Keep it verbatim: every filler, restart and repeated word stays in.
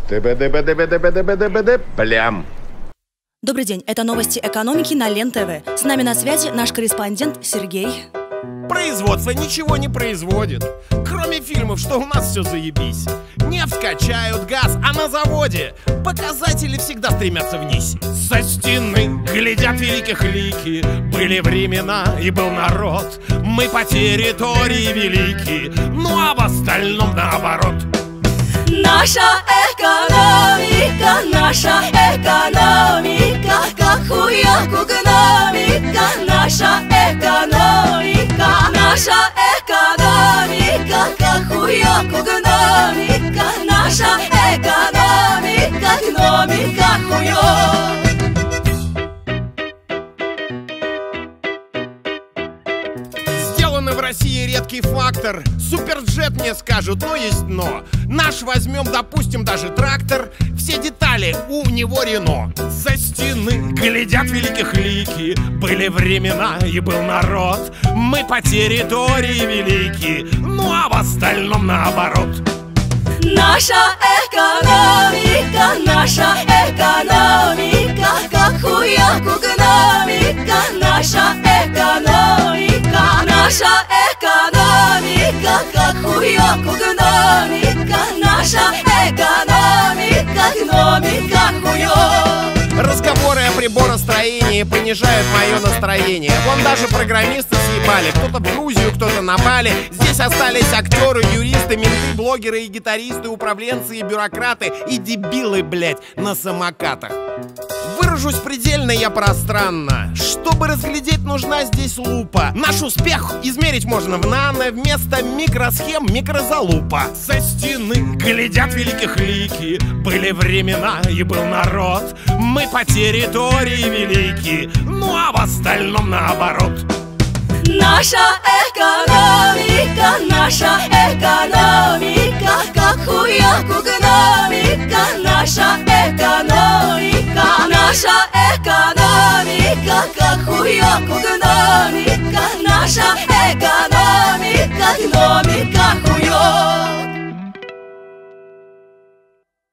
Ты-бы-ды-бы-ды-бы-ды-бы-ды-бы-ды-бы-ды. Плям. Добрый день, это новости экономики на Лен-ТВ. С нами на связи наш корреспондент Сергей. Производство ничего не производит, кроме фильмов, что у нас все заебись. Нефть качают, газ, а на заводе показатели всегда стремятся вниз. Со стены глядят великих лики, были времена и был народ. Мы по территории велики, ну а в остальном наоборот. Наша экономика, наша экономика, как хуяку гномика. Наша экономика, наша экономика, как хуяку гномика. Наша экономика, гномика хуёк. В России редкий фактор. Суперджет мне скажут, но есть но. Наш возьмем, допустим, даже трактор. Все детали у него Рено. За стены глядят великих лики, были времена и был народ. Мы по территории велики, ну а в остальном наоборот. Наша экономика, наша экономика, как хуяку гномика. Наша экономика, наша экономика, как хуяку гномика. Наша экономика, гномика хуёк. Разговоры о приборостроении понижают мое настроение. Вон даже программисты съебали. Кто-то в Грузию, кто-то на Бали. Здесь остались актеры, юристы, менты, блогеры и гитаристы, управленцы и бюрократы. И дебилы, блять, на самокатах. Выражусь предельно я пространно. Чтобы разглядеть, нужна здесь лупа. Наш успех измерить можно в нано. Вместо микросхем микрозалупа. Со стены глядят великих лики, были времена и был народ. Мы по территории велики, ну а в остальном наоборот. Наша экономика, наша экономика, как хуяку гномика. Наша экономика, наша экономика, как хуяку гномика.